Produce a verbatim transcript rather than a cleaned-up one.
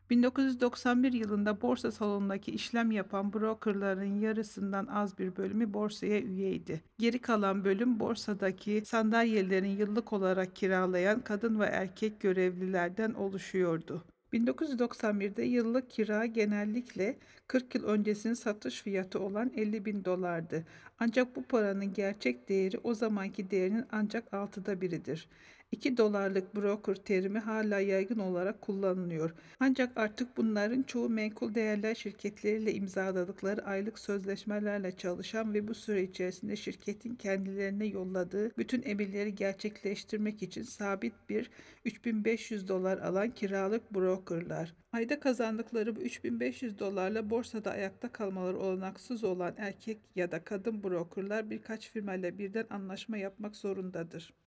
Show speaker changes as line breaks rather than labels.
bin dokuz yüz doksan bir yılında borsa salonundaki işlem yapan brokerların yarısından az bir bölümü borsaya üyeydi. Geri kalan bölüm borsadaki sandalyelerin yıllık olarak kiralayan kadın ve erkek görevlilerden oluşuyordu. bin dokuz yüz doksan birde yıllık kira genellikle kırk yıl öncesinin satış fiyatı olan elli bin dolardı. Ancak bu paranın gerçek değeri o zamanki değerinin ancak altıda biridir. iki dolarlık broker terimi hala yaygın olarak kullanılıyor. Ancak artık bunların çoğu menkul değerler şirketleriyle imzaladıkları aylık sözleşmelerle çalışan ve bu süre içerisinde şirketin kendilerine yolladığı bütün emirleri gerçekleştirmek için sabit bir üç bin beş yüz dolar alan kiralık brokerlar. Ayda kazandıkları bu üç bin beş yüz dolarla borsada ayakta kalmaları olanaksız olan erkek ya da kadın brokerlar birkaç firmayla birden anlaşma yapmak zorundadır.